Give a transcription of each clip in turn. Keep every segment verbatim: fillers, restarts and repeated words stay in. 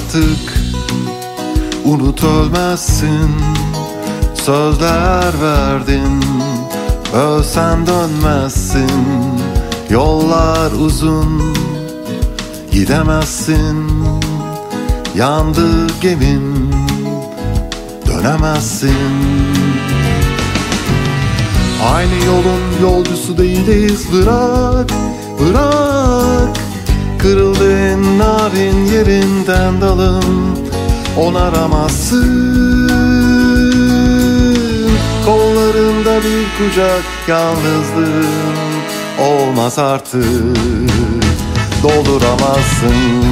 artık, unut ölmezsin. Sözler verdin, ölsen dönmezsin. Yollar uzun, gidemezsin. Yandı gemin, dönemezsin. Aynı yolun yolcusu değiliz, bırak, bırak. Kırıldığın narin yerinden dalım, onaramazsın. Kollarında bir kucak yalnızlığın olmaz artık, dolduramazsın.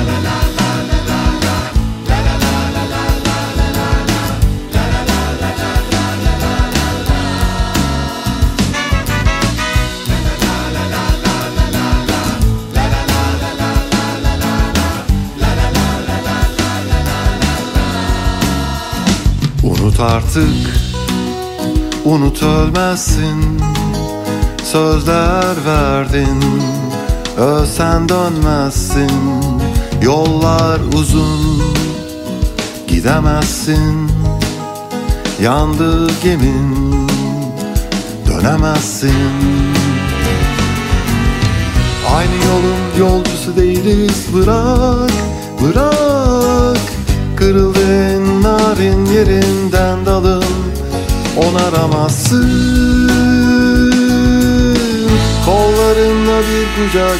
Unut artık, unut ölmezsin. Sözler verdin, ölsen dönmezsin. Yollar uzun, gidemezsin. Yandı gemin, dönemezsin. Aynı yolun yolcusu değiliz, bırak, bırak. Kırıldığın narin yerinden dalın, onaramazsın. Kollarında bir kucak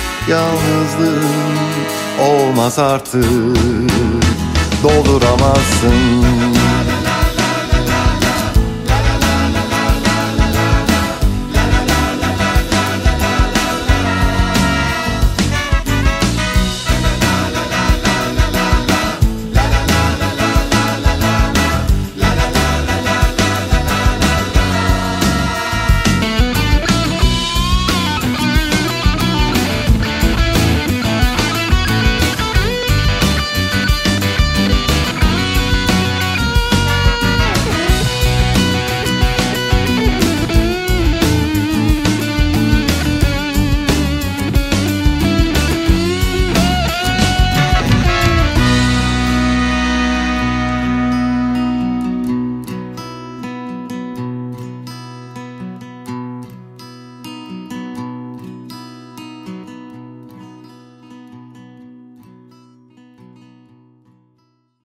yalnızlığın olmaz artık, dolduramazsın.